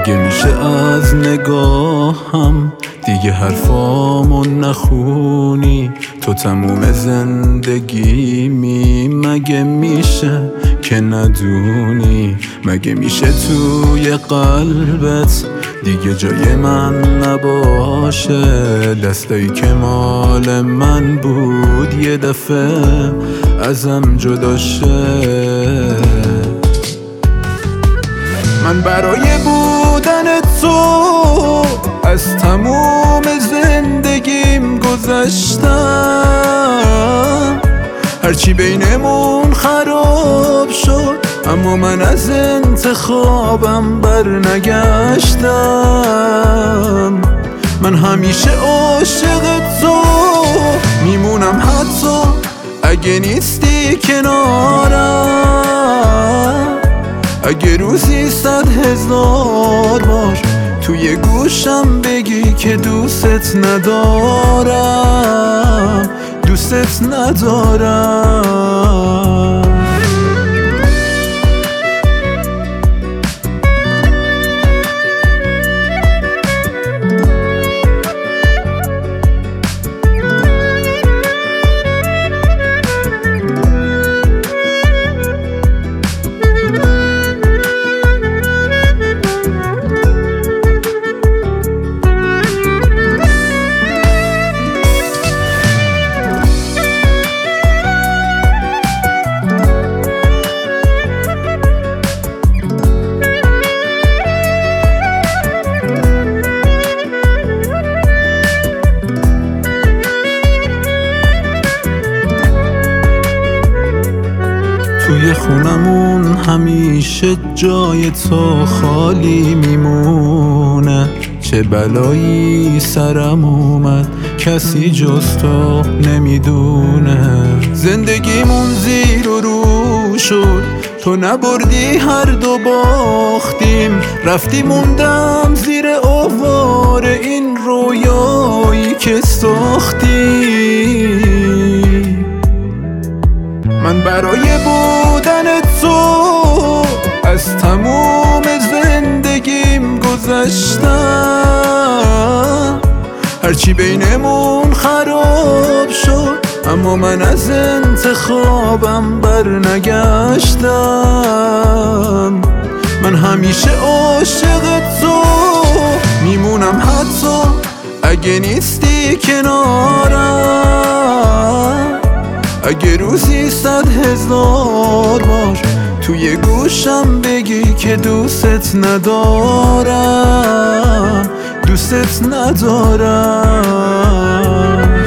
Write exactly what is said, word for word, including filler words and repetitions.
اگه میشه از نگاهم دیگه حرفامو نخونی، تو تموم زندگیمی. مگه میشه که ندونی؟ مگه میشه توی قلبت دیگه جای من نباشه؟ دستایی که مال من بود یه دفعه ازم جدا شه. من برای بودن تو از تموم زندگیم گذشتم، هرچی بینمون خراب شد اما من از انتخابم بر نگشتم. من همیشه عاشق تو میمونم حتی اگه نیستی کنارم. اگه روزی صد هزار بار توی گوشم بگی که دوست ندارم، دوست ندارم. توی خونمون همیشه جای تو خالی میمونه، چه بلایی سرم اومد کسی جز تو نمیدونه. زندگیمون زیر و رو شد، تو نبردی هر دو باختیم، رفتی موندم زیر آوار این رویایی که ساختی. من برای بودن تو از تموم زندگیم گذشتم، هرچی بینمون خراب شد اما من از انتخابم بر نگشتم. من همیشه عاشق تو میمونم حتی اگه نیستی کنارم. اگه روزی صد هزار بار توی گوشم بگی که دوست ندارم، دوست ندارم.